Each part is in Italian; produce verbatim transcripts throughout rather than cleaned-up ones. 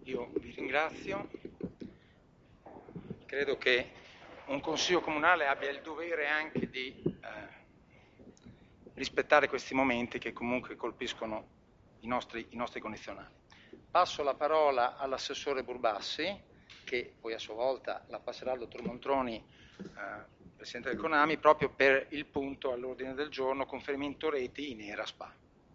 io vi ringrazio. Credo che un Consiglio Comunale abbia il dovere anche di eh, rispettare questi momenti che comunque colpiscono i nostri, i nostri condizionali. Passo la parola all'assessore Burbassi, che poi a sua volta la passerà al dottor Montroni, eh, Presidente del CONAMI, proprio per il punto all'ordine del giorno, conferimento reti in era SPA.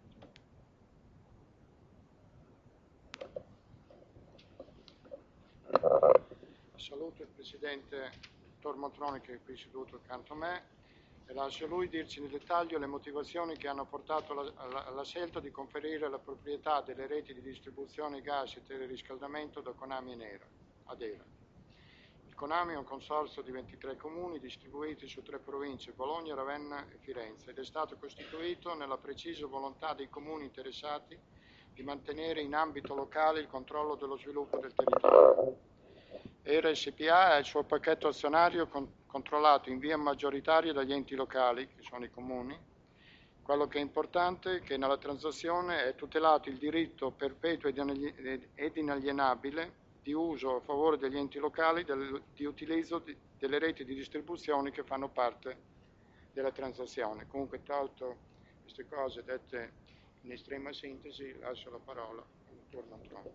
Saluto il Presidente dottor Montroni, che è qui seduto accanto a me, e lascio a lui dirci nel dettaglio le motivazioni che hanno portato alla, alla, alla scelta di conferire la proprietà delle reti di distribuzione gas e teleriscaldamento da CONAMI in era, ad era. Il CONAMI è un consorzio di ventitré comuni distribuiti su tre province, Bologna, Ravenna e Firenze, ed è stato costituito nella precisa volontà dei comuni interessati di mantenere in ambito locale il controllo dello sviluppo del territorio. era S p A è il suo pacchetto azionario con, controllato in via maggioritaria dagli enti locali, che sono i comuni. Quello che è importante è che nella transazione è tutelato il diritto perpetuo ed inalienabile di uso a favore degli enti locali del, di utilizzo di, delle reti di distribuzione che fanno parte della transazione. Comunque, tolto queste cose dette in estrema sintesi, lascio la parola al dottor Montroni.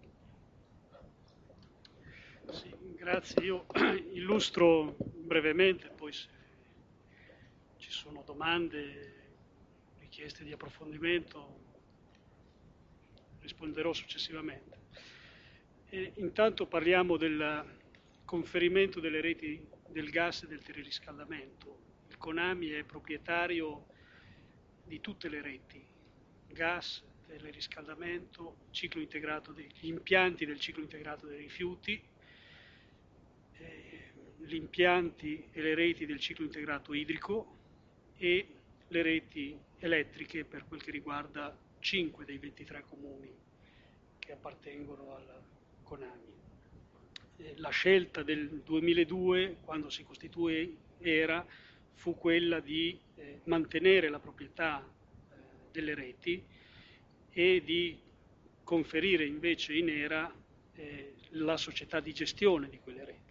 Sì, grazie. Io illustro brevemente, poi se ci sono domande, richieste di approfondimento, risponderò successivamente. E intanto parliamo del conferimento delle reti del gas e del teleriscaldamento. Il CONAMI è proprietario di tutte le reti, gas, teleriscaldamento, ciclo integrato degli impianti del ciclo integrato dei rifiuti, gli impianti e le reti del ciclo integrato idrico e le reti elettriche per quel che riguarda cinque dei ventitré comuni che appartengono al CONAMI. La scelta del duemiladue, quando si costituì era, fu quella di eh, mantenere la proprietà eh, delle reti e di conferire invece in era eh, la società di gestione di quelle reti.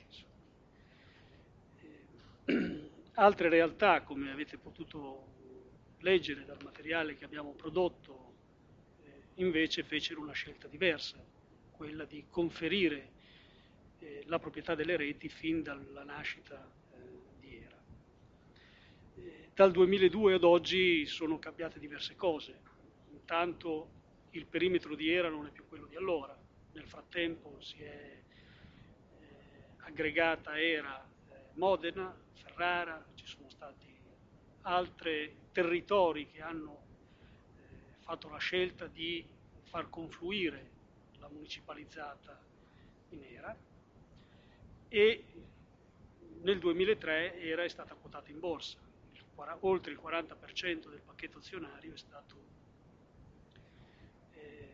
Altre realtà, come avete potuto leggere dal materiale che abbiamo prodotto, eh, invece fecero una scelta diversa, quella di conferire eh, la proprietà delle reti fin dalla nascita eh, di era. Eh, dal duemiladue ad oggi sono cambiate diverse cose. Intanto il perimetro di era non è più quello di allora, nel frattempo si è eh, aggregata era eh, Modena, Ferrara, ci sono stati altri territori che hanno eh, fatto la scelta di far confluire la municipalizzata in era, e nel duemilatré era è stata quotata in borsa, il, oltre il quaranta per cento del pacchetto azionario è stato eh,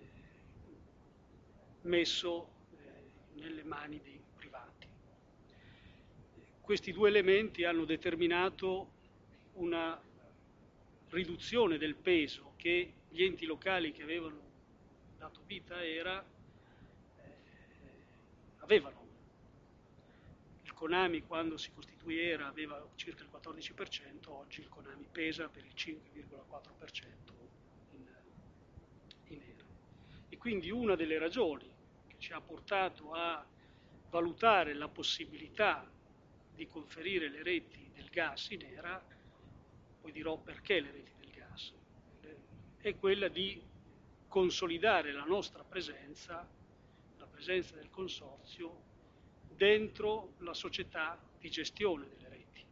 messo eh, nelle mani dei privati. Questi due elementi hanno determinato una riduzione del peso che gli enti locali che avevano dato vita a era eh, avevano. Il CONAMI, quando si costituì era, aveva circa il quattordici per cento, oggi il CONAMI pesa per il cinque virgola quattro per cento in, in era. E quindi una delle ragioni che ci ha portato a valutare la possibilità di conferire le reti del gas in era, poi dirò perché le reti del gas, è quella di consolidare la nostra presenza, la presenza del consorzio, dentro la società di gestione delle reti,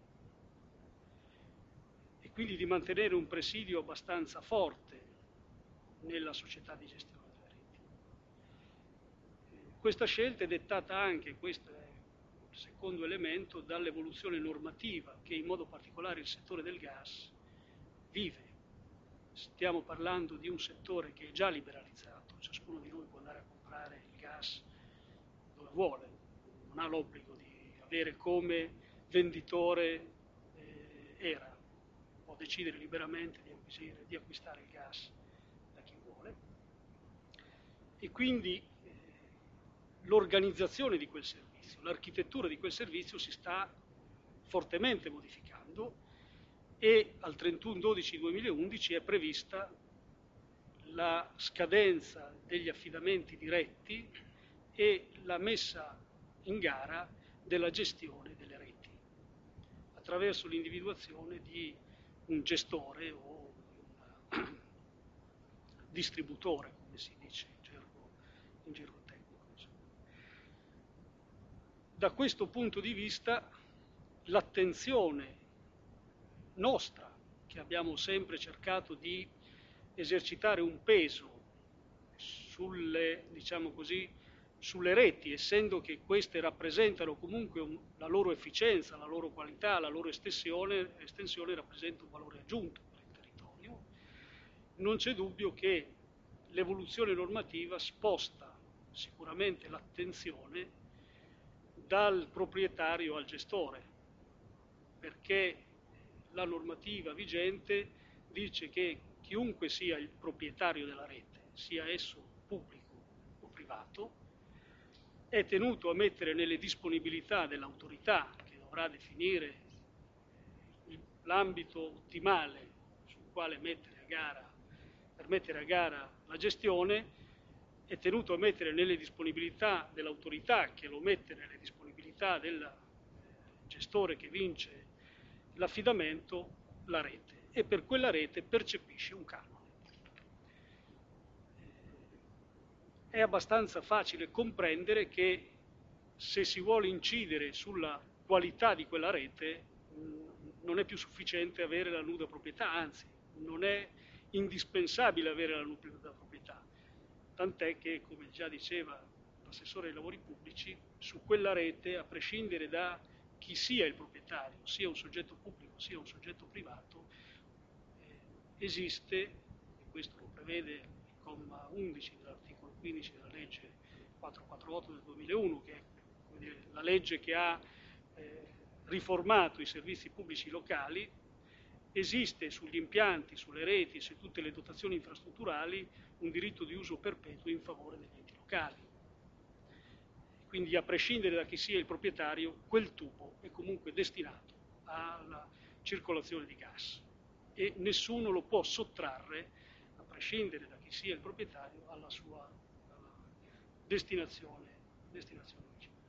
e quindi di mantenere un presidio abbastanza forte nella società di gestione delle reti. Questa scelta è dettata anche, questo è il secondo elemento, dall'evoluzione normativa che in modo particolare il settore del gas vive. Stiamo parlando di un settore che è già liberalizzato, ciascuno di noi può andare a comprare il gas dove vuole, non ha l'obbligo di avere come venditore eh, era, può decidere liberamente di, acquisire, di acquistare il gas da chi vuole, e quindi eh, l'organizzazione di quel servizio, l'architettura di quel servizio si sta fortemente modificando e al trentuno dicembre duemilaundici è prevista la scadenza degli affidamenti diretti e la messa in gara della gestione delle reti attraverso l'individuazione di un gestore o un distributore, come si dice in gergo, in gergo tecnico. Da questo punto di vista l'attenzione nostra, che abbiamo sempre cercato di esercitare un peso sulle, diciamo così, sulle reti, essendo che queste rappresentano comunque un, la loro efficienza, la loro qualità, la loro estensione, estensione rappresenta un valore aggiunto per il territorio, non c'è dubbio che l'evoluzione normativa sposta sicuramente l'attenzione dal proprietario al gestore, perché la normativa vigente dice che chiunque sia il proprietario della rete, sia esso pubblico o privato, è tenuto a mettere nelle disponibilità dell'autorità che dovrà definire l'ambito ottimale sul quale mettere a gara, per mettere a gara la gestione, è tenuto a mettere nelle disponibilità dell'autorità che lo mette nelle disponibilità del gestore che vince l'affidamento la rete e per quella rete percepisce un canone. È abbastanza facile comprendere che se si vuole incidere sulla qualità di quella rete non è più sufficiente avere la nuda proprietà, anzi non è indispensabile avere la nuda proprietà, tant'è che, come già diceva l'assessore ai lavori pubblici, su quella rete, a prescindere da chi sia il proprietario, sia un soggetto pubblico sia un soggetto privato, eh, esiste, e questo lo prevede il comma undici dell'articolo quindici della legge quattrocentoquarantotto del duemilauno, che è dire, la legge che ha eh, riformato i servizi pubblici locali, esiste sugli impianti, sulle reti e su tutte le dotazioni infrastrutturali un diritto di uso perpetuo in favore degli enti locali. Quindi, a prescindere da chi sia il proprietario, quel tubo è comunque destinato alla circolazione di gas e nessuno lo può sottrarre, a prescindere da chi sia il proprietario, alla sua alla destinazione, destinazione originale.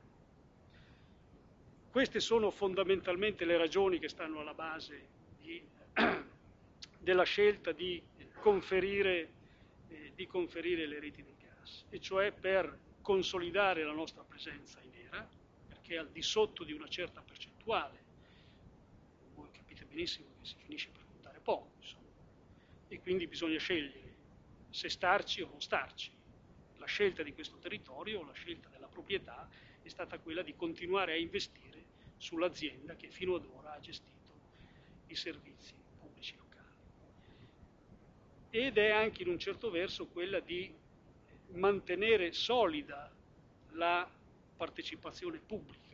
Queste sono fondamentalmente le ragioni che stanno alla base di, della scelta di conferire, eh, di conferire le reti del gas, e cioè per consolidare la nostra presenza in ERA, perché al di sotto di una certa percentuale, voi capite benissimo che si finisce per contare poco, insomma, e quindi bisogna scegliere se starci o non starci. La scelta di questo territorio, la scelta della proprietà, è stata quella di continuare a investire sull'azienda che fino ad ora ha gestito i servizi pubblici locali. Ed è anche in un certo verso quella di mantenere solida la partecipazione pubblica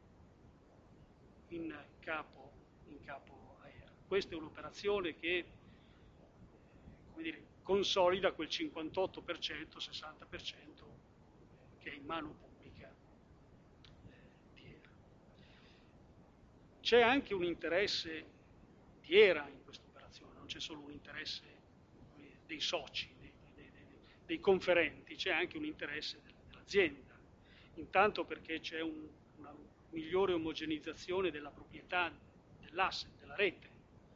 in capo, in capo a ERA. Questa è un'operazione che, come dire, consolida quel cinquantotto per cento, sessanta per cento che è in mano pubblica di ERA. C'è anche un interesse di ERA in questa operazione, non c'è solo un interesse dei soci, dei, dei, dei, dei conferenti, c'è anche un interesse dell'azienda, intanto perché c'è un, una migliore omogeneizzazione della proprietà dell'asset, della rete,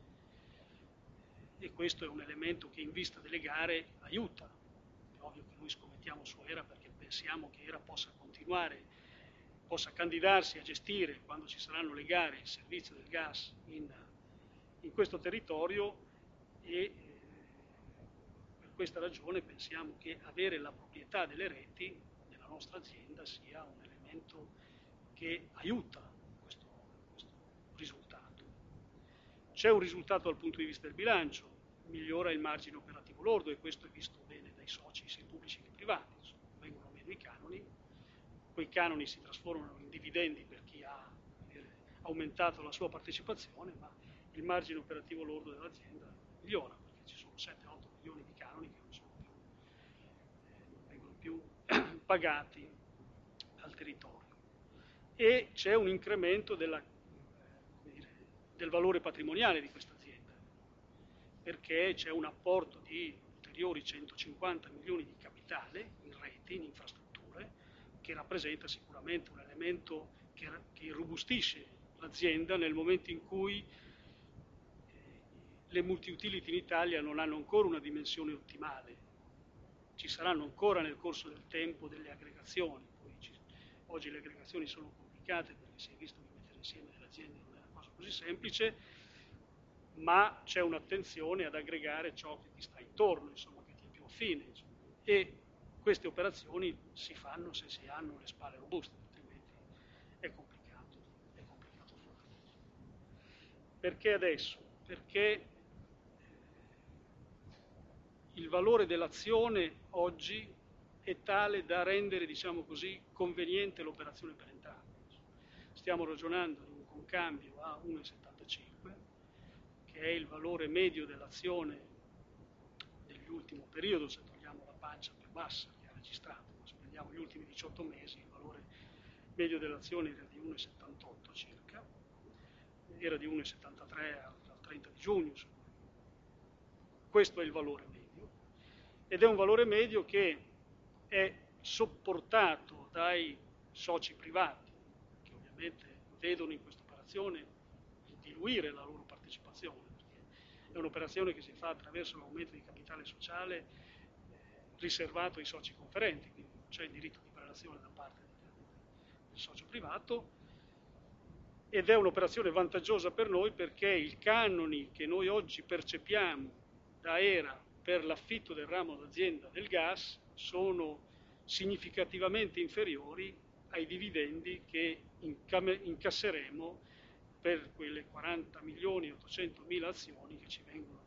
e questo è un elemento che in vista delle gare aiuta. È ovvio che noi scommettiamo su ERA perché pensiamo che ERA possa continuare, possa candidarsi a gestire, quando ci saranno le gare, il servizio del gas in, in questo territorio, e eh, per questa ragione pensiamo che avere la proprietà delle reti nella nostra azienda sia un elemento che aiuta questo, questo risultato. C'è un risultato dal punto di vista del bilancio, migliora il margine operativo lordo, e questo è visto bene dai soci sia pubblici che privati, insomma, vengono meno i canoni, quei canoni si trasformano in dividendi per chi ha dire, aumentato la sua partecipazione, ma il margine operativo lordo dell'azienda migliora, perché ci sono sette otto milioni di canoni che non, sono più, eh, non vengono più pagati territorio e c'è un incremento della, come dire, del valore patrimoniale di questa azienda, perché c'è un apporto di ulteriori centocinquanta milioni di capitale in reti, in infrastrutture, che rappresenta sicuramente un elemento che, che irrobustisce l'azienda nel momento in cui le multi-utility in Italia non hanno ancora una dimensione ottimale. Ci saranno ancora nel corso del tempo delle aggregazioni, poi ci, oggi le aggregazioni sono complicate perché si è visto che mettere insieme delle aziende non è una cosa così semplice, ma c'è un'attenzione ad aggregare ciò che ti sta intorno, insomma, che ti è più affine, insomma. E queste operazioni si fanno se si hanno le spalle robuste, altrimenti è complicato, è complicato farlo. Perché adesso? Perché il valore dell'azione oggi è tale da rendere, diciamo così, conveniente l'operazione per entrambi. Stiamo ragionando di un concambio a uno virgola settantacinque, che è il valore medio dell'azione dell'ultimo periodo, se togliamo la pancia più bassa che ha registrato, ma se prendiamo gli ultimi diciotto mesi, il valore medio dell'azione era di uno virgola settantotto circa, era di uno virgola settantatré al trenta di giugno, insomma. Questo è il valore medio. Ed è un valore medio che è sopportato dai soci privati, che ovviamente vedono in questa operazione diluire la loro partecipazione, perché è un'operazione che si fa attraverso l'aumento di capitale sociale eh, riservato ai soci conferenti, quindi non c'è il diritto di prelazione da parte del, del socio privato, ed è un'operazione vantaggiosa per noi perché i canoni che noi oggi percepiamo da E R A per l'affitto del ramo d'azienda del gas sono significativamente inferiori ai dividendi che incasseremo per quelle quaranta milioni e ottocento mila azioni che ci vengono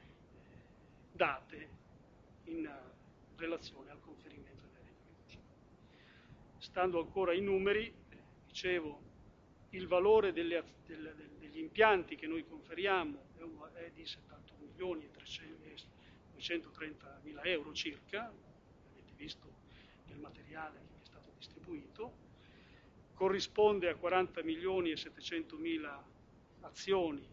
date in relazione al conferimento delle retribuzioni. Stando ancora ai numeri, dicevo, il valore delle, delle, degli impianti che noi conferiamo è di settantuno milioni e duecentotrenta mila euro circa, avete visto nel materiale che vi è stato distribuito, corrisponde a quaranta milioni e settecento mila azioni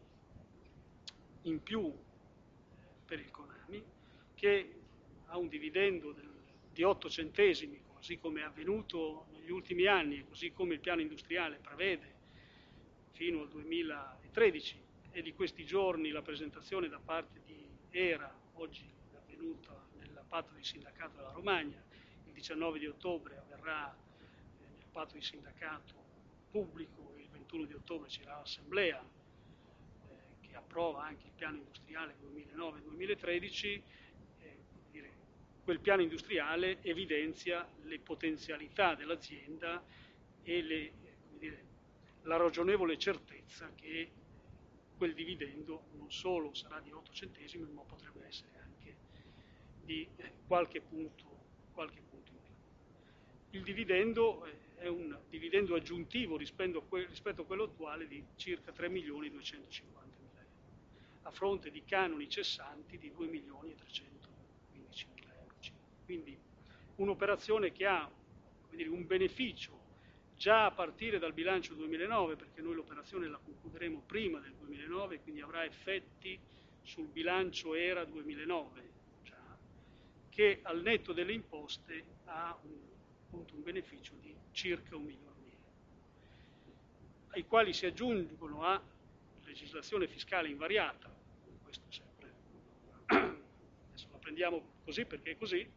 in più per il Conami, che ha un dividendo del, di otto centesimi, così come è avvenuto negli ultimi anni e così come il piano industriale prevede fino al duemilatredici, e di questi giorni la presentazione da parte di E R A, oggi è avvenuta nel patto di sindacato della Romagna, il diciannove di ottobre avverrà nel patto di sindacato pubblico e il ventuno di ottobre ci sarà l'assemblea eh, che approva anche il piano industriale duemilanove duemilatredici. Eh, dire, quel piano industriale evidenzia le potenzialità dell'azienda e le, come dire, la ragionevole certezza che quel dividendo non solo sarà di otto centesimi, ma potrebbe essere anche di qualche punto, qualche punto in più. Il dividendo è un dividendo aggiuntivo rispetto a, que, rispetto a quello attuale di circa tre milioni duecentocinquanta mila euro, a fronte di canoni cessanti di due milioni e trecentoquindici mila euro circa. Quindi un'operazione che ha, come dire, un beneficio già a partire dal bilancio duemilanove, perché noi l'operazione la concluderemo prima del duemilanove, quindi avrà effetti sul bilancio E R A duemilanove, già, che al netto delle imposte ha un, appunto, un beneficio di circa un milione di euro, ai quali si aggiungono a legislazione fiscale invariata, questo sempre, adesso la prendiamo così perché è così,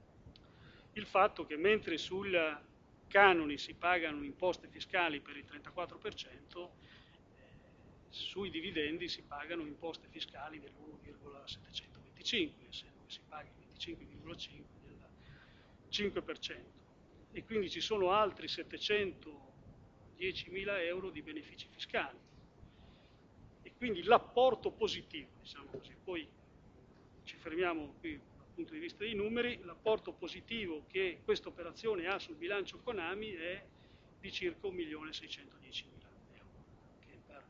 il fatto che mentre sul canoni si pagano imposte fiscali per il trentaquattro per cento, eh, sui dividendi si pagano imposte fiscali dell'uno virgola settecentoventicinque, essendo che si paga il venticinque virgola cinque del cinque per cento. E quindi ci sono altri settecentodiecimila euro di benefici fiscali. E quindi l'apporto positivo, diciamo così, poi ci fermiamo qui dal punto di vista dei numeri, l'apporto positivo che questa operazione ha sul bilancio Conami è di circa un milione seicentodiecimila euro, che per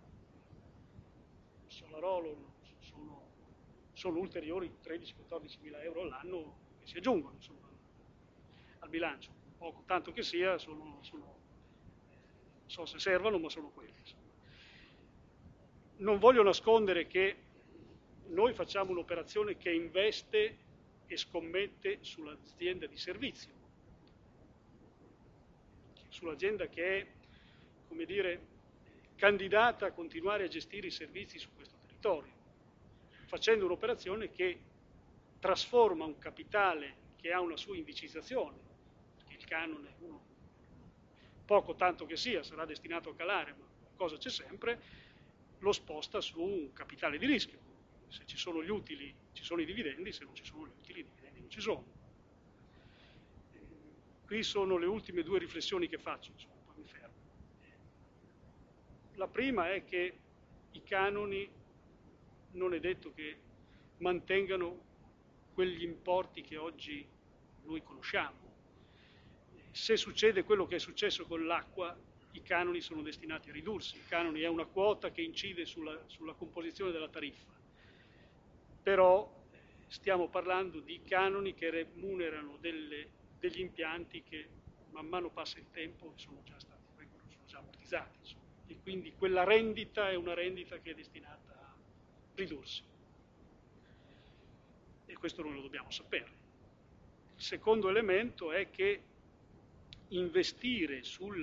Solarolo sono, sono ulteriori tredici quattordici mila euro all'anno che si aggiungono insomma, al bilancio. poco tanto che sia, sono, sono, non so se servono, ma sono quelli. Insomma. Non voglio nascondere che noi facciamo un'operazione che investe e scommette sull'azienda di servizio, sull'azienda che è, come dire, candidata a continuare a gestire i servizi su questo territorio, facendo un'operazione che trasforma un capitale che ha una sua indicizzazione, perché il canone, uno, poco tanto che sia, sarà destinato a calare, ma qualcosa c'è sempre, lo sposta su un capitale di rischio. Se ci sono gli utili ci sono i dividendi, se non ci sono gli utili i dividendi non ci sono. Qui sono le ultime due riflessioni che faccio, insomma, poi mi fermo. La prima è che i canoni non è detto che mantengano quegli importi che oggi noi conosciamo. Se succede quello che è successo con l'acqua, i canoni sono destinati a ridursi. I canoni è una quota che incide sulla, sulla composizione della tariffa. Però stiamo parlando di canoni che remunerano delle, degli impianti che man mano passa il tempo sono già stati, sono già ammortizzati. Insomma. E quindi quella rendita è una rendita che è destinata a ridursi. E questo noi lo dobbiamo sapere. Il secondo elemento è che investire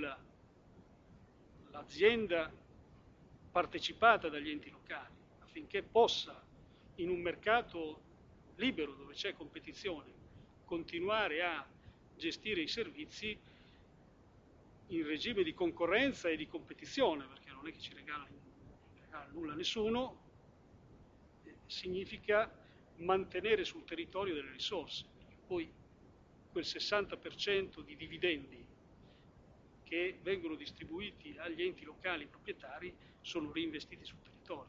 sull'azienda partecipata dagli enti locali affinché possa, in un mercato libero dove c'è competizione, continuare a gestire i servizi in regime di concorrenza e di competizione, perché non è che ci regala, regala nulla a nessuno, significa mantenere sul territorio delle risorse. Poi quel sessanta per cento di dividendi che vengono distribuiti agli enti locali proprietari sono reinvestiti sul territorio.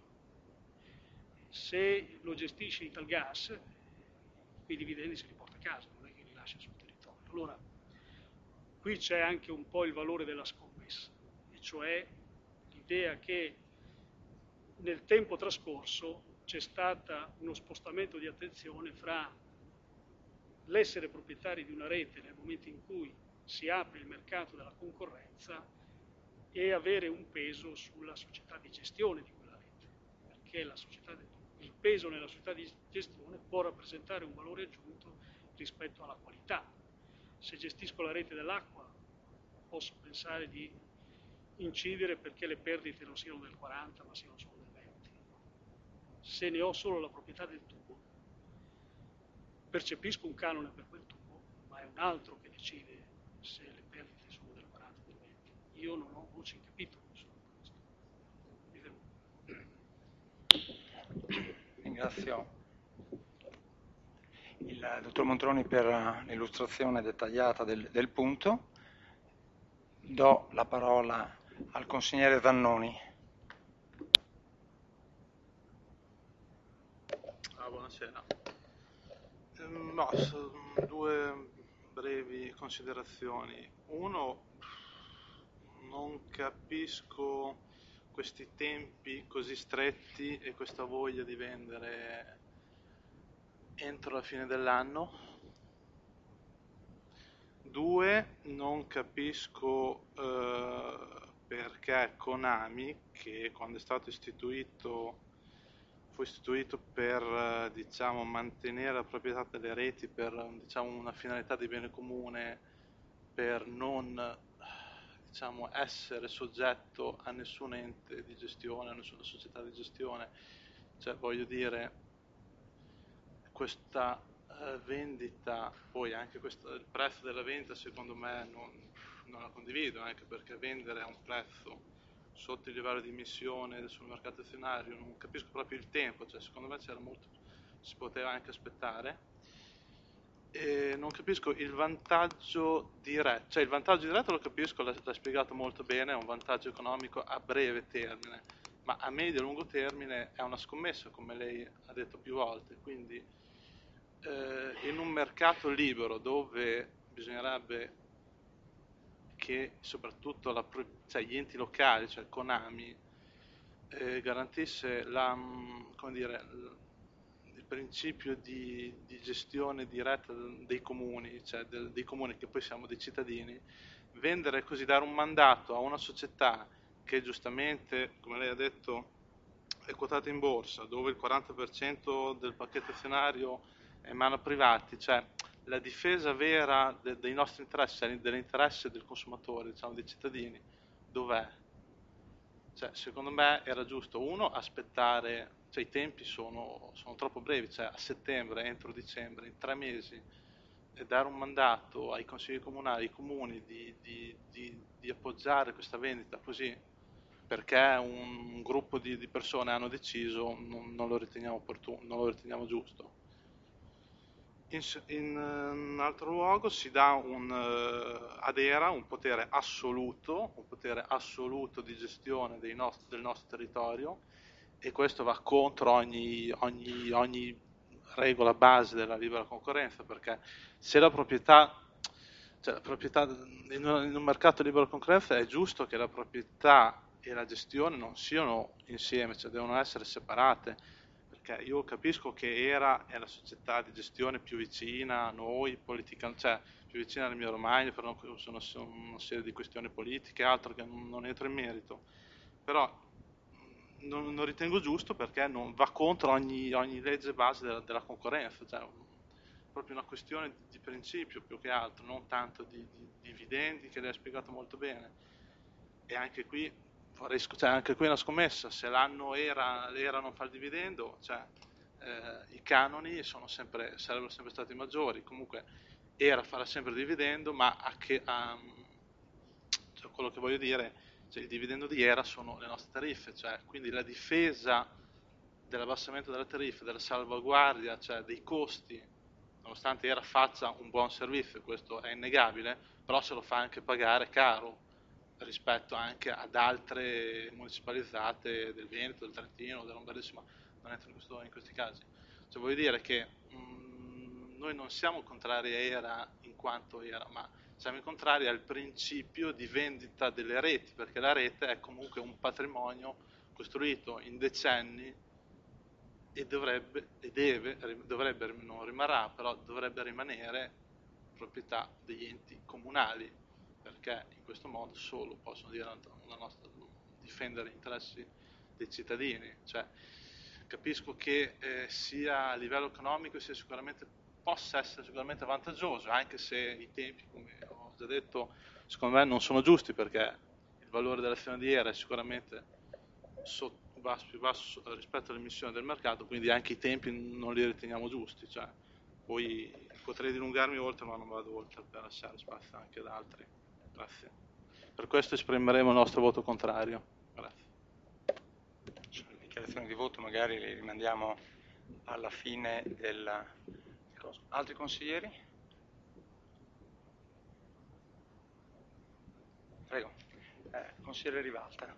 Se lo gestisce Italgas, quei dividendi se li porta a casa, non è che li lascia sul territorio. Allora, qui c'è anche un po' il valore della scommessa, e cioè l'idea che nel tempo trascorso c'è stato uno spostamento di attenzione fra l'essere proprietari di una rete nel momento in cui si apre il mercato della concorrenza e avere un peso sulla società di gestione di quella rete, perché la società di, il peso nella società di gestione può rappresentare un valore aggiunto rispetto alla qualità. Se gestisco la rete dell'acqua posso pensare di incidere perché le perdite non siano del quaranta ma siano solo del venti. Se ne ho solo la proprietà del tubo, percepisco un canone per quel tubo, ma è un altro che decide se le perdite sono del quaranta o del venti. Io non ho voce in capitolo su questo. Ringrazio il dottor Montroni per l'illustrazione dettagliata del, del punto. Do la parola al consigliere Vannoni. Ah, buonasera. No, due brevi considerazioni. Uno, non capisco questi tempi così stretti e questa voglia di vendere entro la fine dell'anno. Due, non capisco eh, perché Konami, che quando è stato istituito fu istituito per diciamo, mantenere la proprietà delle reti per diciamo, una finalità di bene comune, per non diciamo, essere soggetto a nessun ente di gestione, a nessuna società di gestione. Cioè, voglio dire, questa eh, vendita, poi anche questo, il prezzo della vendita secondo me non, non la condivido, anche perché vendere a un prezzo sotto il livello di emissione sul mercato azionario non capisco proprio il tempo, cioè secondo me c'era molto, si poteva anche aspettare. E non capisco il vantaggio diretto, cioè il vantaggio diretto lo capisco, l'ha, l'ha spiegato molto bene, è un vantaggio economico a breve termine, ma a medio e lungo termine è una scommessa, come lei ha detto più volte, quindi eh, in un mercato libero dove bisognerebbe che soprattutto la, cioè gli enti locali, cioè Konami, eh, garantisse la, come dire, il principio di, di gestione diretta dei comuni, cioè del, dei comuni che poi siamo dei cittadini, vendere così, dare un mandato a una società che giustamente, come lei ha detto, è quotata in borsa, dove il quaranta per cento del pacchetto azionario è in mano a privati, cioè la difesa vera de, dei nostri interessi, dell'interesse del consumatore, diciamo dei cittadini, dov'è? Cioè, secondo me era giusto, uno, aspettare, cioè i tempi sono, sono troppo brevi, cioè a settembre, entro dicembre, in tre mesi, e dare un mandato ai consigli comunali, ai comuni di, di, di, di appoggiare questa vendita così, perché un gruppo di, di persone hanno deciso, non, non lo riteniamo opportuno, non lo riteniamo giusto. In, in un altro luogo si dà un, uh, ad ERA un potere assoluto, un potere assoluto di gestione dei nost- del nostro territorio, e questo va contro ogni, ogni, ogni regola base della libera concorrenza, perché se la proprietà, cioè la proprietà in un, in un mercato di libera concorrenza è giusto che la proprietà e la gestione non siano insieme, cioè devono essere separate, perché io capisco che ERA è la società di gestione più vicina a noi, politica, cioè più vicina all'Emilia Romagna, però sono, sono una serie di questioni politiche e altro che non, non entro in merito, però non, non ritengo giusto, perché non va contro ogni, ogni legge base della, della concorrenza, cioè proprio una questione di, di principio più che altro, non tanto di, di, di dividendi, che lei ha spiegato molto bene. E anche qui vorrei, cioè anche qui una scommessa, se l'anno era, l'era non fa il dividendo, cioè eh, i canoni sono sempre, sarebbero sempre stati maggiori, comunque era farà sempre il dividendo, ma a che, a, cioè quello che voglio dire, cioè il dividendo di ERA sono le nostre tariffe, cioè quindi la difesa dell'abbassamento delle tariffe, della salvaguardia, cioè dei costi, nonostante ERA faccia un buon servizio, questo è innegabile, però se lo fa anche pagare caro rispetto anche ad altre municipalizzate del Veneto, del Trentino, del Lombardia, insomma non entro in, questo, in questi casi. Cioè voglio dire che mh, noi non siamo contrari a ERA in quanto ERA, ma siamo contrari al principio di vendita delle reti, perché la rete è comunque un patrimonio costruito in decenni e dovrebbe, e deve, dovrebbe, non rimarrà, però dovrebbe rimanere proprietà degli enti comunali, perché in questo modo solo possono dire la nostra, difendere gli interessi dei cittadini. Cioè, capisco che eh, sia a livello economico sia sicuramente, possa essere sicuramente vantaggioso, anche se i tempi, come ho già detto, secondo me non sono giusti, perché il valore dell'azione di ERA è sicuramente sotto, basso, più basso rispetto all'emissione del mercato, quindi anche i tempi non li riteniamo giusti. Cioè, poi potrei dilungarmi oltre, ma non vado oltre per lasciare spazio anche ad altri. Grazie. Per questo esprimeremo il nostro voto contrario. Grazie. Le dichiarazioni di voto magari le rimandiamo alla fine del coso. Altri consiglieri? Prego. Eh, consigliere Rivalta.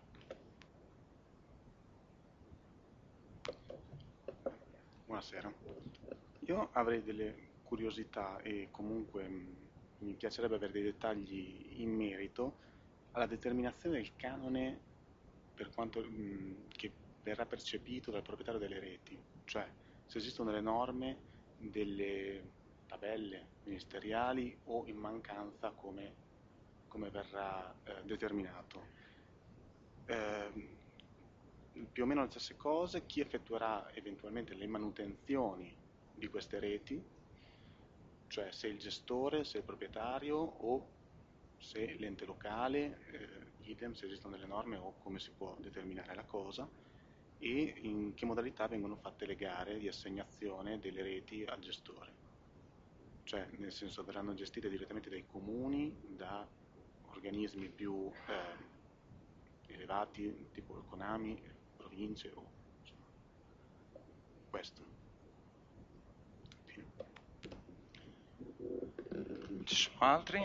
Buonasera. Io avrei delle curiosità e comunque mh, mi piacerebbe avere dei dettagli in merito alla determinazione del canone per quanto mh, che verrà percepito dal proprietario delle reti, cioè se esistono delle norme, delle tabelle ministeriali o in mancanza come, come verrà eh, determinato. Eh, più o meno le stesse cose, chi effettuerà eventualmente le manutenzioni di queste reti, cioè se il gestore, se il proprietario o se l'ente locale, eh, idem se esistono delle norme o come si può determinare la cosa, e in che modalità vengono fatte le gare di assegnazione delle reti al gestore. Cioè, nel senso, verranno gestite direttamente dai comuni, da organismi più eh, elevati, tipo Conami, province o insomma, questo. Fine. Ci sono altri?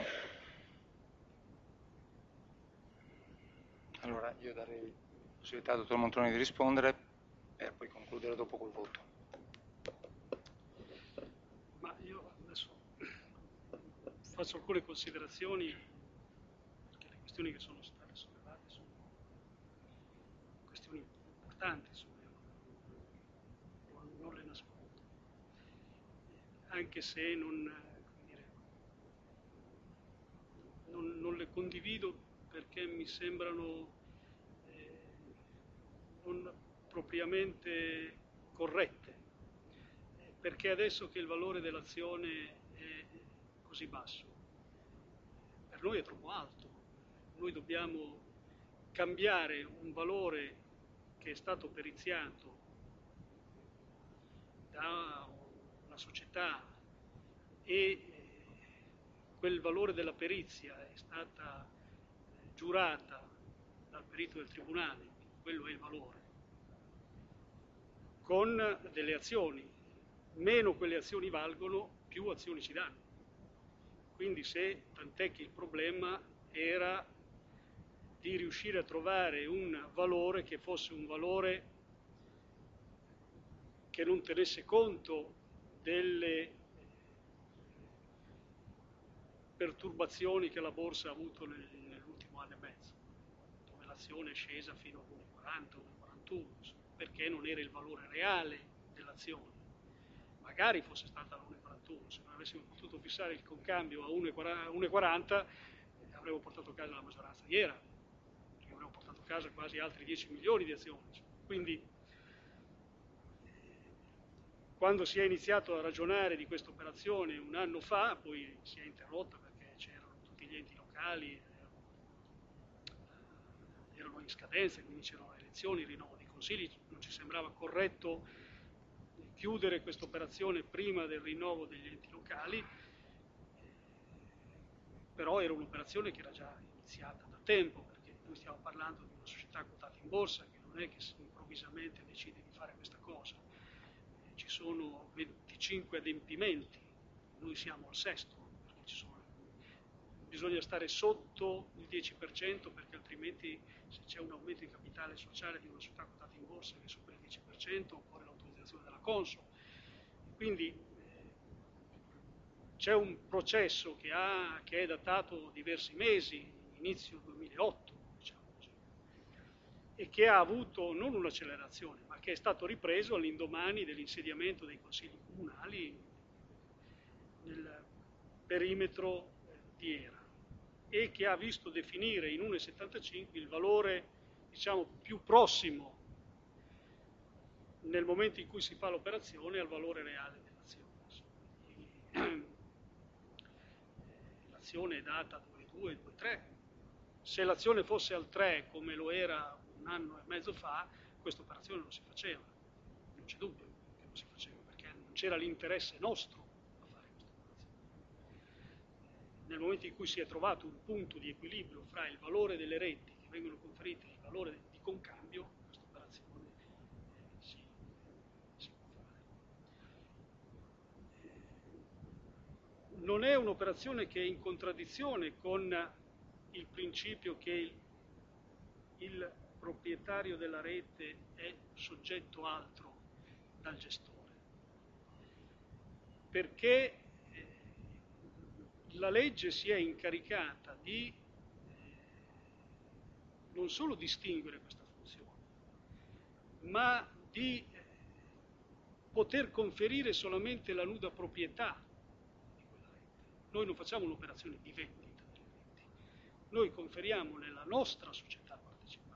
Allora io darei la possibilità al dottor Montroni di rispondere e poi concludere dopo col voto. Ma io adesso faccio alcune considerazioni, perché le questioni che sono state sollevate sono questioni importanti, insomma, non, non le nascondo. anche se non, come dire, non, non le condivido perché mi sembrano eh, non propriamente corrette, perché adesso che il valore dell'azione è così basso, per noi è troppo alto, noi dobbiamo cambiare un valore che è stato periziato da una società e quel valore della perizia è stata giurata dal perito del tribunale, quello è il valore, con delle azioni, meno quelle azioni valgono, più azioni ci danno. Quindi se, tant'è che il problema era di riuscire a trovare un valore che fosse un valore che non tenesse conto delle perturbazioni che la borsa ha avuto nell'ultimo anno e mezzo, dove l'azione è scesa fino a uno virgola quaranta, uno virgola quarantuno, perché non era il valore reale dell'azione. Magari fosse stata a uno virgola quarantuno, se non avessimo potuto fissare il concambio a uno virgola quaranta eh, avremmo portato a casa la maggioranza di era, perché avremmo portato a casa quasi altri dieci milioni di azioni. Quindi quando si è iniziato a ragionare di questa operazione un anno fa, poi si è interrotta perché c'erano tutti gli enti locali, erano in scadenza, quindi c'erano le elezioni, il rinnovo dei consigli, non ci sembrava corretto chiudere questa operazione prima del rinnovo degli enti locali, però era un'operazione che era già iniziata da tempo, perché noi stiamo parlando di una società quotata in borsa che non è che improvvisamente decide di fare questa cosa. Ci sono venticinque adempimenti, noi siamo al sesto, perché ci sono, bisogna stare sotto il dieci per cento perché altrimenti se c'è un aumento di capitale sociale di una società quotata in borsa che supera il dieci per cento occorre l'autorizzazione della Consob. Quindi eh, c'è un processo che, ha, che è datato diversi mesi, inizio duemilaotto, diciamo così, e che ha avuto non un'accelerazione, ma che è stato ripreso all'indomani dell'insediamento dei consigli comunali nel perimetro di Era e che ha visto definire in uno virgola settantacinque il valore, diciamo, più prossimo nel momento in cui si fa l'operazione al valore reale dell'azione. L'azione è data due virgola due, due virgola tre. Se l'azione fosse al tre come lo era un anno e mezzo fa, questa operazione non si faceva, non c'è dubbio che non si faceva, perché non c'era l'interesse nostro a fare questa operazione. Nel momento in cui si è trovato un punto di equilibrio fra il valore delle reti che vengono conferite e il valore di concambio, questa operazione eh, si, si può fare. Eh, non è un'operazione che è in contraddizione con il principio che il, il proprietario della rete è soggetto altro dal gestore, perché eh, la legge si è incaricata di eh, non solo distinguere questa funzione, ma di eh, poter conferire solamente la nuda proprietà di quella rete. Noi non facciamo un'operazione di vendita delle reti, noi conferiamo nella nostra società partecipata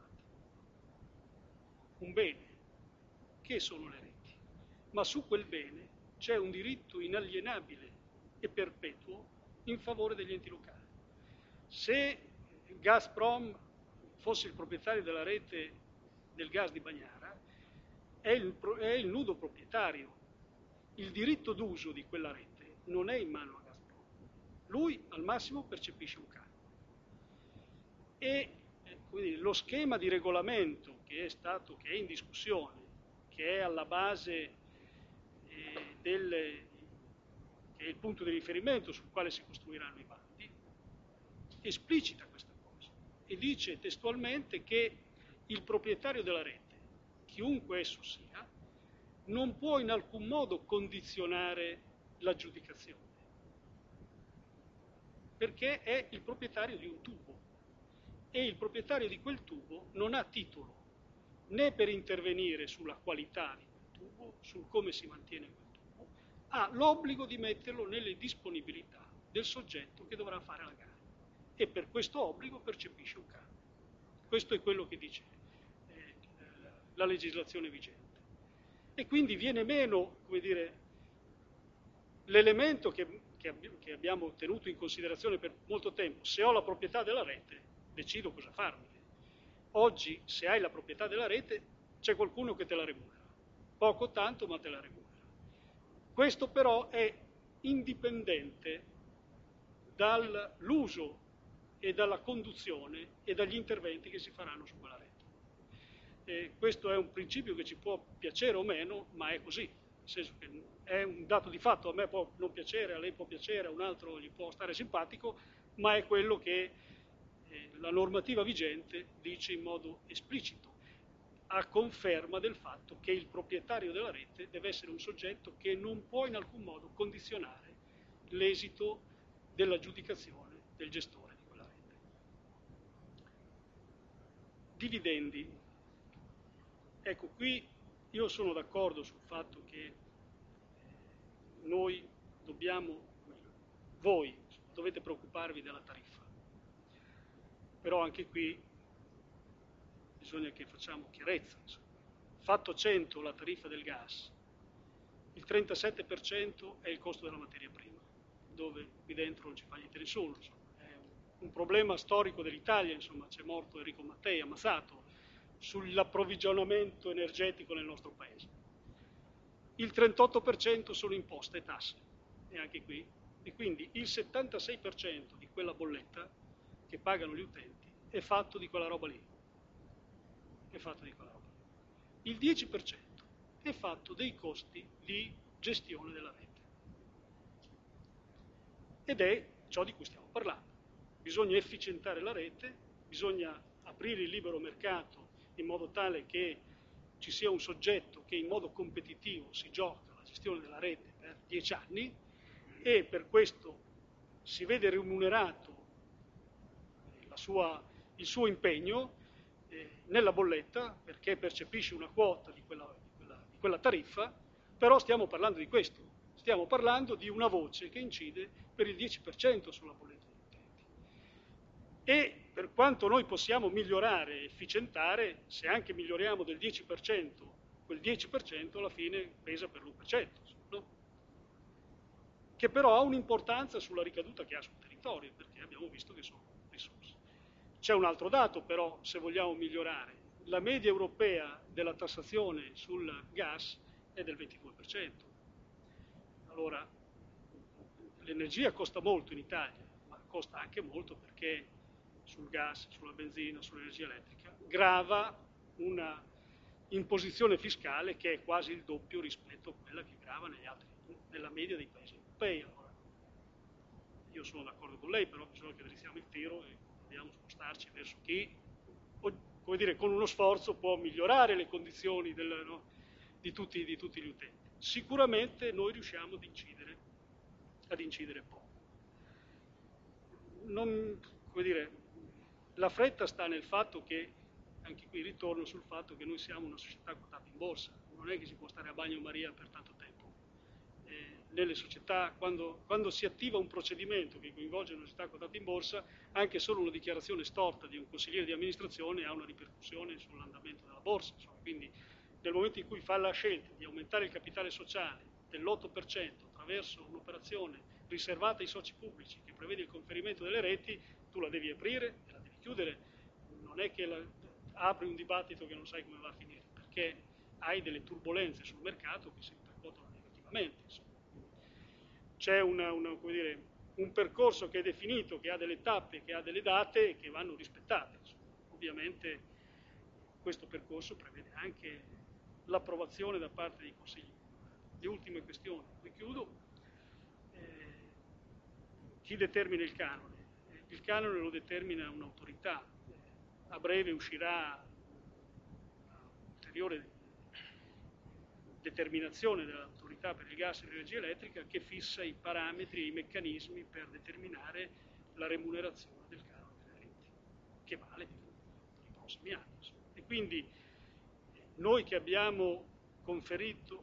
un bene, che sono le reti, ma su quel bene c'è un diritto inalienabile e perpetuo in favore degli enti locali. Se Gazprom fosse il proprietario della rete del gas di Bagnara, è il, è il nudo proprietario. Il diritto d'uso di quella rete non è in mano a Gazprom. Lui al massimo percepisce un canone. E quindi lo schema di regolamento che è stato, che è in discussione, che è alla base eh, del, che è il punto di riferimento sul quale si costruiranno i bandi, esplicita questa cosa e dice testualmente che il proprietario della rete, chiunque esso sia, non può in alcun modo condizionare l'aggiudicazione, perché è il proprietario di un tubo e il proprietario di quel tubo non ha titolo né per intervenire sulla qualità di quel tubo, sul come si mantiene quel tubo, ha l'obbligo di metterlo nelle disponibilità del soggetto che dovrà fare la gara e per questo obbligo percepisce un canone. Questo è quello che dice eh, la legislazione vigente. E quindi viene meno, come dire, l'elemento che, che, che abbiamo tenuto in considerazione per molto tempo. Se ho la proprietà della rete, decido cosa farmene. Oggi, se hai la proprietà della rete, c'è qualcuno che te la remunera. Poco tanto, ma te la remunera. Questo però è indipendente dall'uso e dalla conduzione e dagli interventi che si faranno su quella rete. E questo è un principio che ci può piacere o meno, ma è così, nel senso che è un dato di fatto, a me può non piacere, a lei può piacere, a un altro gli può stare simpatico, ma è quello che eh, la normativa vigente dice in modo esplicito, a conferma del fatto che il proprietario della rete deve essere un soggetto che non può in alcun modo condizionare l'esito dell'aggiudicazione del gestore di quella rete. Dividendi. Ecco, qui io sono d'accordo sul fatto che noi dobbiamo, voi dovete preoccuparvi della tariffa, però anche qui bisogna che facciamo chiarezza. Insomma. Fatto cento la tariffa del gas, il trentasette per cento è il costo della materia prima, dove qui dentro non ci fa niente nessuno. Insomma. È un problema storico dell'Italia, insomma, c'è morto Enrico Mattei, ammazzato, sull'approvvigionamento energetico nel nostro paese. Il trentotto per cento sono imposte e tasse, e anche qui, e quindi il settantasei per cento di quella bolletta che pagano gli utenti è fatto di quella roba lì. È fatto di quella roba. Il dieci per cento è fatto dei costi di gestione della rete. Ed è ciò di cui stiamo parlando. Bisogna efficientare la rete, bisogna aprire il libero mercato in modo tale che ci sia un soggetto che in modo competitivo si gioca la gestione della rete per dieci anni e per questo si vede remunerato la sua, il suo impegno eh, nella bolletta perché percepisce una quota di quella, di, quella, di quella tariffa, però stiamo parlando di questo, stiamo parlando di una voce che incide per il dieci per cento sulla bolletta degli utenti. E per quanto noi possiamo migliorare e efficientare, se anche miglioriamo del dieci per cento, quel dieci per cento alla fine pesa per l'uno per cento, no? Che però ha un'importanza sulla ricaduta che ha sul territorio, perché abbiamo visto che sono risorse. C'è un altro dato però, se vogliamo migliorare, la media europea della tassazione sul gas è del ventidue per cento. Allora, l'energia costa molto in Italia, ma costa anche molto perché sul gas, sulla benzina, sull'energia elettrica, grava una imposizione fiscale che è quasi il doppio rispetto a quella che grava negli altri, nella media dei paesi europei. Allora, io sono d'accordo con lei, però bisogna che drizziamo il tiro e dobbiamo spostarci verso chi, come dire, con uno sforzo può migliorare le condizioni del, no, di, tutti, di tutti gli utenti. Sicuramente noi riusciamo ad incidere, ad incidere poco. Non, come dire, la fretta sta nel fatto che, anche qui ritorno sul fatto che noi siamo una società quotata in borsa, non è che si può stare a bagnomaria per tanto tempo. Eh, nelle società, quando, quando si attiva un procedimento che coinvolge una società quotata in borsa, anche solo una dichiarazione storta di un consigliere di amministrazione ha una ripercussione sull'andamento della borsa. Insomma. Quindi nel momento in cui fa la scelta di aumentare il capitale sociale dell'otto per cento attraverso un'operazione riservata ai soci pubblici che prevede il conferimento delle reti, tu la devi aprire e la devi chiudere, non è che la, apri un dibattito che non sai come va a finire, perché hai delle turbolenze sul mercato che si interpretano negativamente. C'è una, una, come dire, un percorso che è definito, che ha delle tappe, che ha delle date e che vanno rispettate. Insomma. Ovviamente questo percorso prevede anche l'approvazione da parte dei consigli. Le ultime questioni, poi chiudo. Eh, chi determina il canone? Il canone lo determina un'autorità, a breve uscirà un'ulteriore determinazione dell'autorità per il gas e l'energia elettrica che fissa i parametri e i meccanismi per determinare la remunerazione del canone delle reti, che vale per i prossimi anni. E quindi noi che abbiamo conferito,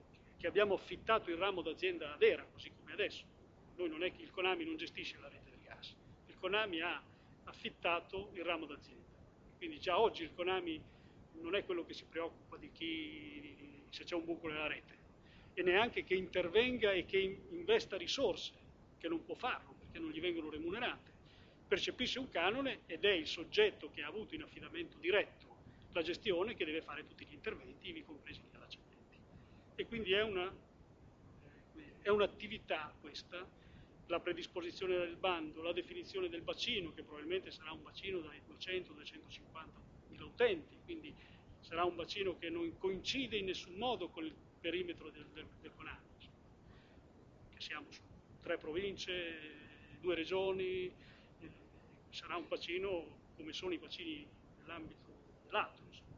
che abbiamo affittato il ramo d'azienda ad ERA, così come adesso. Noi non è che il Conami non gestisce la rete del gas, il Conami ha affittato il ramo d'azienda. Quindi già oggi il Conami non è quello che si preoccupa di chi, se c'è un buco nella rete, e neanche che intervenga e che investa risorse, che non può farlo perché non gli vengono remunerate. Percepisce un canone ed è il soggetto che ha avuto in affidamento diretto la gestione che deve fare tutti gli interventi, ivi compresi gli allacciamenti. E quindi è una, è un'attività questa, la predisposizione del bando, la definizione del bacino, che probabilmente sarà un bacino dai duecento duecentocinquanta mila utenti, quindi sarà un bacino che non coincide in nessun modo con il perimetro del, del, del Conami, che siamo su tre province, due regioni, eh, sarà un bacino come sono i bacini nell'ambito dell'altro.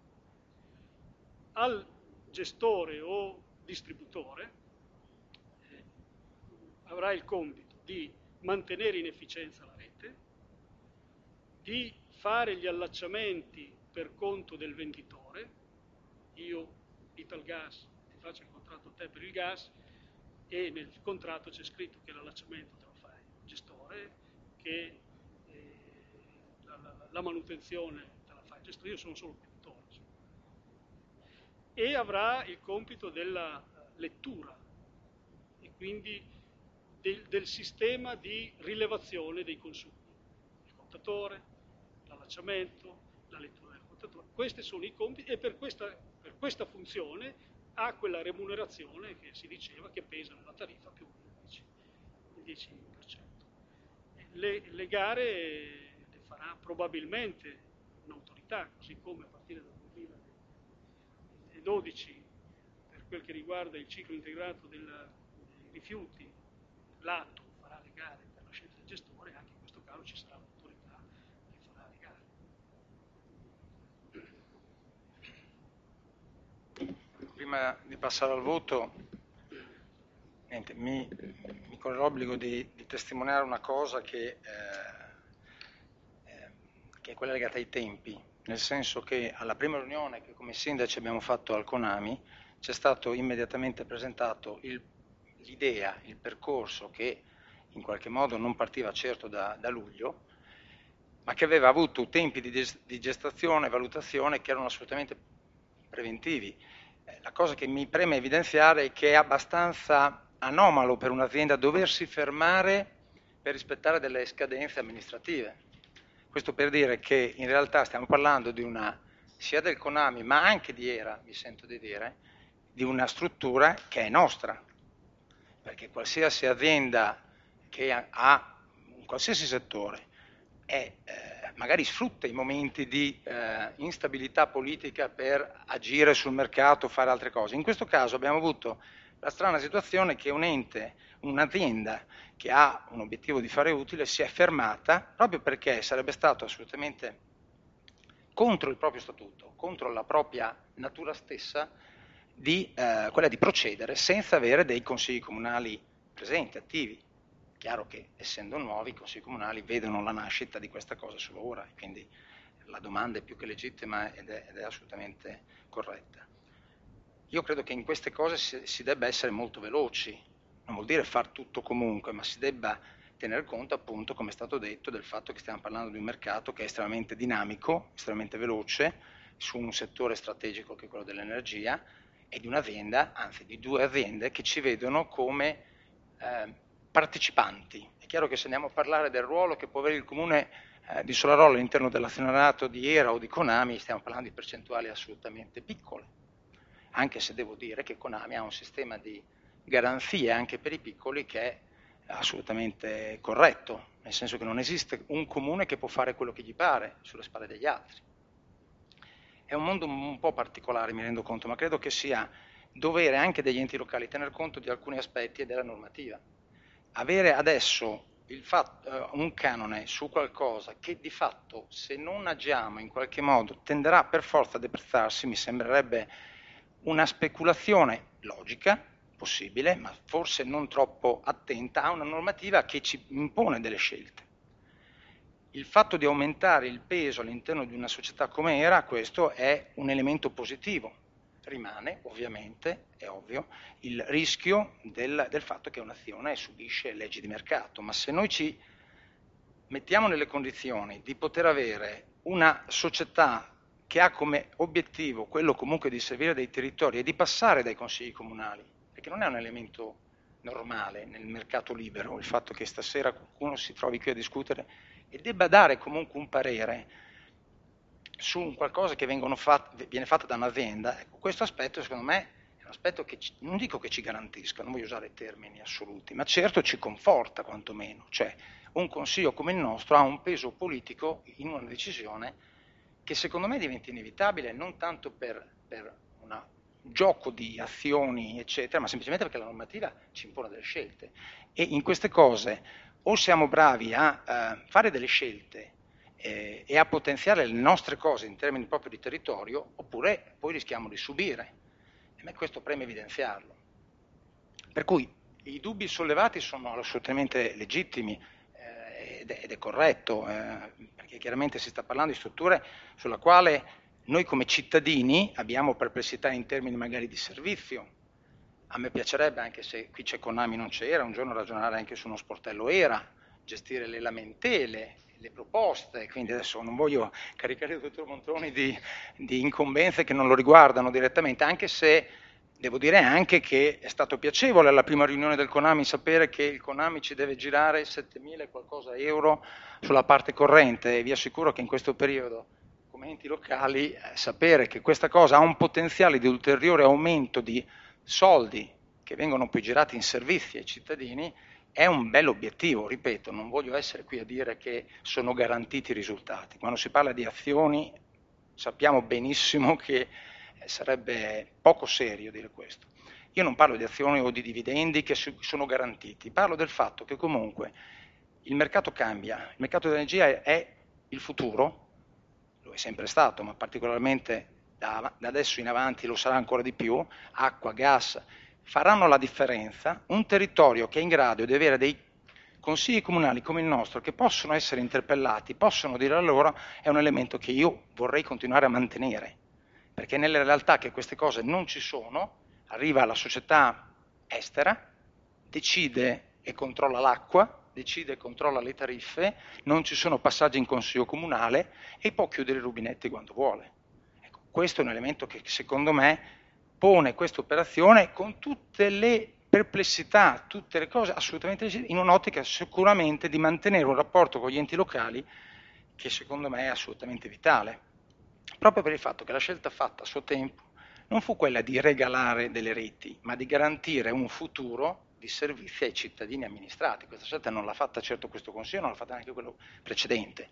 Al gestore o distributore eh, avrà il compito di mantenere in efficienza la rete, di fare gli allacciamenti per conto del venditore. Io, Italgas, ti faccio il contratto a te per il gas e nel contratto c'è scritto che l'allacciamento te lo fa il gestore, che eh, la, la, la manutenzione te la fa il gestore, io sono solo il venditore. E avrà il compito della lettura e quindi del, del sistema di rilevazione dei consumi, il contatore, l'allacciamento, la lettura del contatore. Questi sono i compiti e per questa, per questa funzione ha quella remunerazione che si diceva che pesa nella tariffa più o meno il dieci per cento. Le, le gare le farà probabilmente un'autorità, così come a partire dal duemiladodici per quel che riguarda il ciclo integrato del, dei rifiuti, l'A T O farà le gare per la scelta del gestore, anche in questo caso ci sarà un'autorità che farà le gare. Prima di passare al voto, niente, mi, mi corre l'obbligo di, di testimoniare una cosa che, eh, eh, che è quella legata ai tempi, nel senso che alla prima riunione che come sindaci abbiamo fatto al Conami c'è stato immediatamente presentato l'idea, il, il percorso che in qualche modo non partiva certo da, da luglio, ma che aveva avuto tempi di, di gestazione e valutazione che erano assolutamente preventivi. Eh, la cosa che mi preme evidenziare è che è abbastanza anomalo per un'azienda doversi fermare per rispettare delle scadenze amministrative. Questo per dire che in realtà stiamo parlando di una, sia del Conami ma anche di ERA, mi sento di dire, di una struttura che è nostra, perché qualsiasi azienda che ha, ha in qualsiasi settore è, eh, magari sfrutta i momenti di eh, instabilità politica per agire sul mercato, fare altre cose. In questo caso abbiamo avuto la strana situazione che un ente, un'azienda che ha un obiettivo di fare utile si è fermata proprio perché sarebbe stato assolutamente contro il proprio statuto, contro la propria natura stessa, di, eh, quella di procedere senza avere dei consigli comunali presenti, attivi. Chiaro che essendo nuovi i consigli comunali vedono la nascita di questa cosa solo ora, quindi la domanda è più che legittima ed è, ed è assolutamente corretta. Io credo che in queste cose si, si debba essere molto veloci, non vuol dire far tutto comunque, ma si debba tener conto appunto, come è stato detto, del fatto che stiamo parlando di un mercato che è estremamente dinamico, estremamente veloce, su un settore strategico che è quello dell'energia, e di un'azienda, anzi di due aziende che ci vedono come eh, partecipanti. È chiaro che se andiamo a parlare del ruolo che può avere il comune eh, di Solarolo all'interno dell'azionariato di ERA o di Conami, stiamo parlando di percentuali assolutamente piccole, anche se devo dire che Conami ha un sistema di garanzie anche per i piccoli che è assolutamente corretto, nel senso che non esiste un comune che può fare quello che gli pare sulle spalle degli altri. È un mondo un po' particolare, mi rendo conto, ma credo che sia dovere anche degli enti locali tener conto di alcuni aspetti e della normativa. Avere adesso il fatto, un canone su qualcosa che di fatto, se non agiamo in qualche modo, tenderà per forza a deprezzarsi, mi sembrerebbe una speculazione logica, possibile, ma forse non troppo attenta a una normativa che ci impone delle scelte. Il fatto di aumentare il peso all'interno di una società come ERA, questo è un elemento positivo. rimane ovviamente, è ovvio, il rischio del, del fatto che un'azione subisce leggi di mercato, ma se noi ci mettiamo nelle condizioni di poter avere una società che ha come obiettivo quello comunque di servire dei territori e di passare dai consigli comunali, perché non è un elemento normale nel mercato libero il fatto che stasera qualcuno si trovi qui a discutere e debba dare comunque un parere su un qualcosa che fat- viene fatto da un'azienda. Ecco, questo aspetto secondo me è un aspetto che ci, non dico che ci garantisca, non voglio usare termini assoluti, ma certo ci conforta quantomeno, cioè un consiglio come il nostro ha un peso politico in una decisione che secondo me diventa inevitabile non tanto per, per un gioco di azioni eccetera, ma semplicemente perché la normativa ci impone delle scelte e in queste cose o siamo bravi a eh, fare delle scelte eh, e a potenziare le nostre cose in termini proprio di territorio, oppure poi rischiamo di subire. E a me questo preme evidenziarlo. Per cui i dubbi sollevati sono assolutamente legittimi eh, ed, è, ed è corretto, eh, perché chiaramente si sta parlando di strutture sulla quale noi come cittadini abbiamo perplessità in termini magari di servizio. A me piacerebbe, anche se qui c'è Konami non c'era, un giorno ragionare anche su uno sportello era, gestire le lamentele, le proposte, quindi adesso non voglio caricare il dottor Montroni di, di incombenze che non lo riguardano direttamente, anche se devo dire anche che è stato piacevole alla prima riunione del Konami sapere che il Konami ci deve girare settemila e qualcosa euro sulla parte corrente e vi assicuro che in questo periodo come enti locali eh, sapere che questa cosa ha un potenziale di ulteriore aumento di soldi che vengono poi girati in servizi ai cittadini è un bel obiettivo, ripeto, non voglio essere qui a dire che sono garantiti i risultati. Quando si parla di azioni sappiamo benissimo che sarebbe poco serio dire questo. Io non parlo di azioni o di dividendi che sono garantiti, parlo del fatto che comunque il mercato cambia, il mercato dell'energia è il futuro, lo è sempre stato, ma particolarmente da, da adesso in avanti lo sarà ancora di più, acqua, gas, faranno la differenza. Un territorio che è in grado di avere dei consigli comunali come il nostro, che possono essere interpellati, possono dire la loro, è un elemento che io vorrei continuare a mantenere, perché nelle realtà che queste cose non ci sono, arriva la società estera, decide e controlla l'acqua, decide e controlla le tariffe, non ci sono passaggi in consiglio comunale e può chiudere i rubinetti quando vuole. Ecco, questo è un elemento che secondo me pone questa operazione con tutte le perplessità, tutte le cose assolutamente in un'ottica sicuramente di mantenere un rapporto con gli enti locali che secondo me è assolutamente vitale, proprio per il fatto che la scelta fatta a suo tempo non fu quella di regalare delle reti, ma di garantire un futuro di servizi ai cittadini amministrati. Questa scelta non l'ha fatta certo questo Consiglio, non l'ha fatta neanche quello precedente,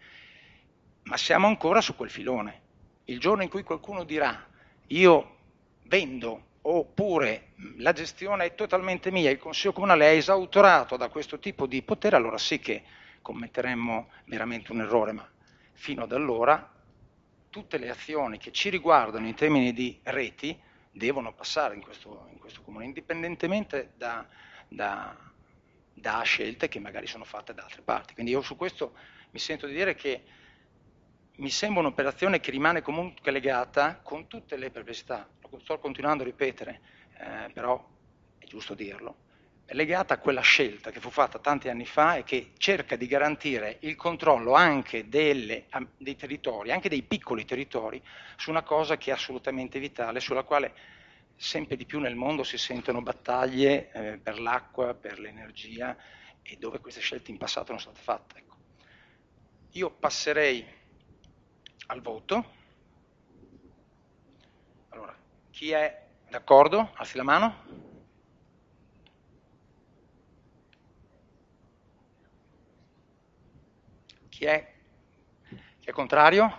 ma siamo ancora su quel filone. Il giorno in cui qualcuno dirà io vendo oppure la gestione è totalmente mia, il Consiglio Comunale è esautorato da questo tipo di potere, allora sì che commetteremmo veramente un errore, ma fino ad allora tutte le azioni che ci riguardano in termini di reti devono passare in questo, in questo comune, indipendentemente da, da, da scelte che magari sono fatte da altre parti. Quindi io su questo mi sento di dire che mi sembra un'operazione che rimane comunque legata con tutte le perplessità, lo sto continuando a ripetere, eh, però è giusto dirlo, è legata a quella scelta che fu fatta tanti anni fa e che cerca di garantire il controllo anche delle, dei territori, anche dei piccoli territori, su una cosa che è assolutamente vitale, sulla quale sempre di più nel mondo si sentono battaglie eh, per l'acqua, per l'energia e dove queste scelte in passato non sono state fatte. Ecco. Io passerei al voto. Allora, chi è d'accordo? Alzi la mano. Chi è, chi è contrario?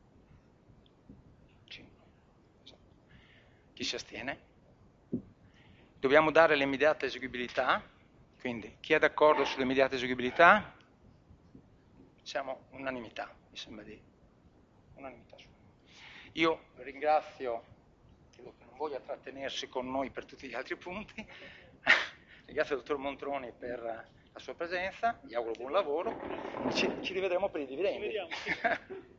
Chi si astiene? Dobbiamo dare l'immediata eseguibilità, quindi chi è d'accordo sull'immediata eseguibilità? Siamo unanimità, mi sembra di unanimità. Io ringrazio, credo che non voglia trattenersi con noi per tutti gli altri punti, ringrazio il dottor Montroni per la sua presenza, gli auguro buon lavoro, ci, ci rivedremo per i dividendi. Ci vediamo.